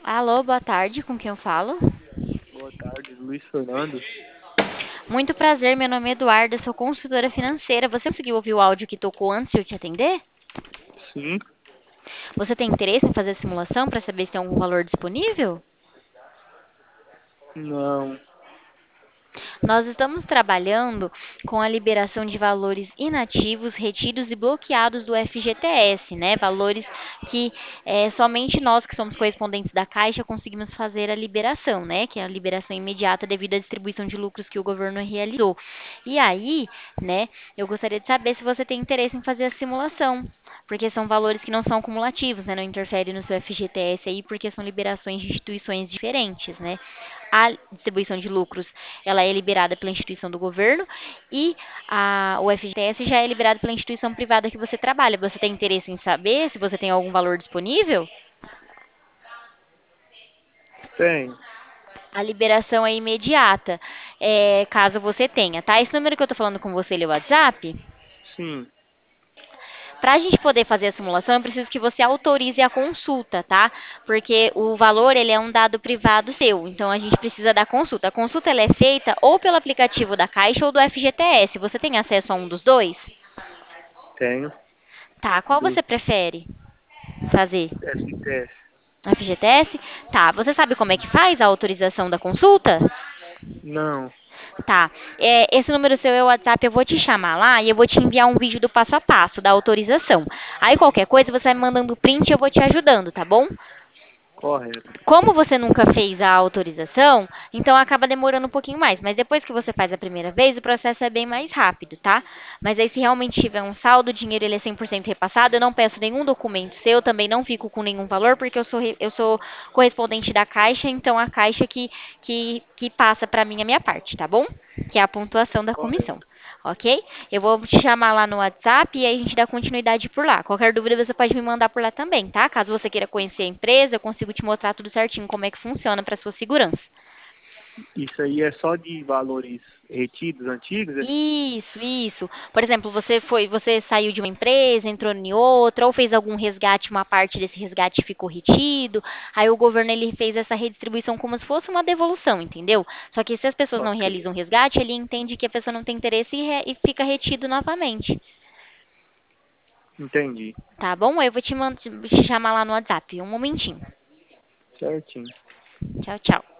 Alô, boa tarde, com quem eu falo? Boa tarde, Luiz Fernando. Muito prazer, meu nome é Eduarda, sou consultora financeira. Você conseguiu ouvir o áudio que tocou antes de eu te atender? Sim, Você tem interesse em fazer a simulação para saber se tem algum valor disponível? não, Nós estamos trabalhando com a liberação de valores inativos, retidos e bloqueados do FGTS, né? Valores que somente nós, que somos correspondentes da Caixa, conseguimos fazer a liberação, né? Que é a liberação imediata devido à distribuição de lucros que o governo realizou. E aí, né, eu gostaria de saber se você tem interesse em fazer a simulação, porque são valores que não são cumulativos, né? Não interfere no seu FGTS aí, porque são liberações de instituições diferentes, né? A distribuição de lucros, ela é liberada pela instituição do governo e o FGTS já é liberado pela instituição privada que você trabalha. Você tem interesse em saber se você tem algum valor disponível? tem, A liberação é imediata, caso você tenha, tá? Esse número que eu tô falando com você, ele é o WhatsApp? sim, Para a gente poder fazer a simulação, eu preciso que você autorize a consulta, tá? Porque o valor, ele é um dado privado seu, então a gente precisa da consulta. A consulta, ela é feita ou pelo aplicativo da Caixa ou do FGTS. Você tem acesso a um dos dois? tenho, Tá, qual do você prefere fazer? FTS. FGTS? Tá, você sabe como é que faz a autorização da consulta? Não, Tá, esse número seu é o WhatsApp, eu vou te chamar lá e eu vou te enviar um vídeo do passo a passo da autorização. Aí qualquer coisa você vai me mandando print e eu vou te ajudando, tá bom? correto. Como você nunca fez a autorização, então acaba demorando um pouquinho mais. Mas depois que você faz a primeira vez, o processo é bem mais rápido, tá? Mas aí, se realmente tiver um saldo, o dinheiro ele é 100% repassado, eu não peço nenhum documento seu, também não fico com nenhum valor, porque eu sou correspondente da Caixa, então a Caixa que passa para mim a minha parte, tá bom? Que é a pontuação da comissão. Correto. Ok? Eu vou te chamar lá no WhatsApp e aí a gente dá continuidade por lá. Qualquer dúvida você pode me mandar por lá também, tá? Caso você queira conhecer a empresa, eu consigo te mostrar tudo certinho como é que funciona para sua segurança. Isso aí é só de valores retidos antigos? Isso, isso. Por exemplo, você saiu de uma empresa, entrou em outra, ou fez algum resgate, uma parte desse resgate ficou retido. Aí o governo ele fez essa redistribuição como se fosse uma devolução, entendeu? Só que se as pessoas não Ok, realizam resgate, ele entende que a pessoa não tem interesse e fica retido novamente. entendi. Tá bom? Eu vou te chamar lá no WhatsApp. Um momentinho. Certinho. Tchau, tchau.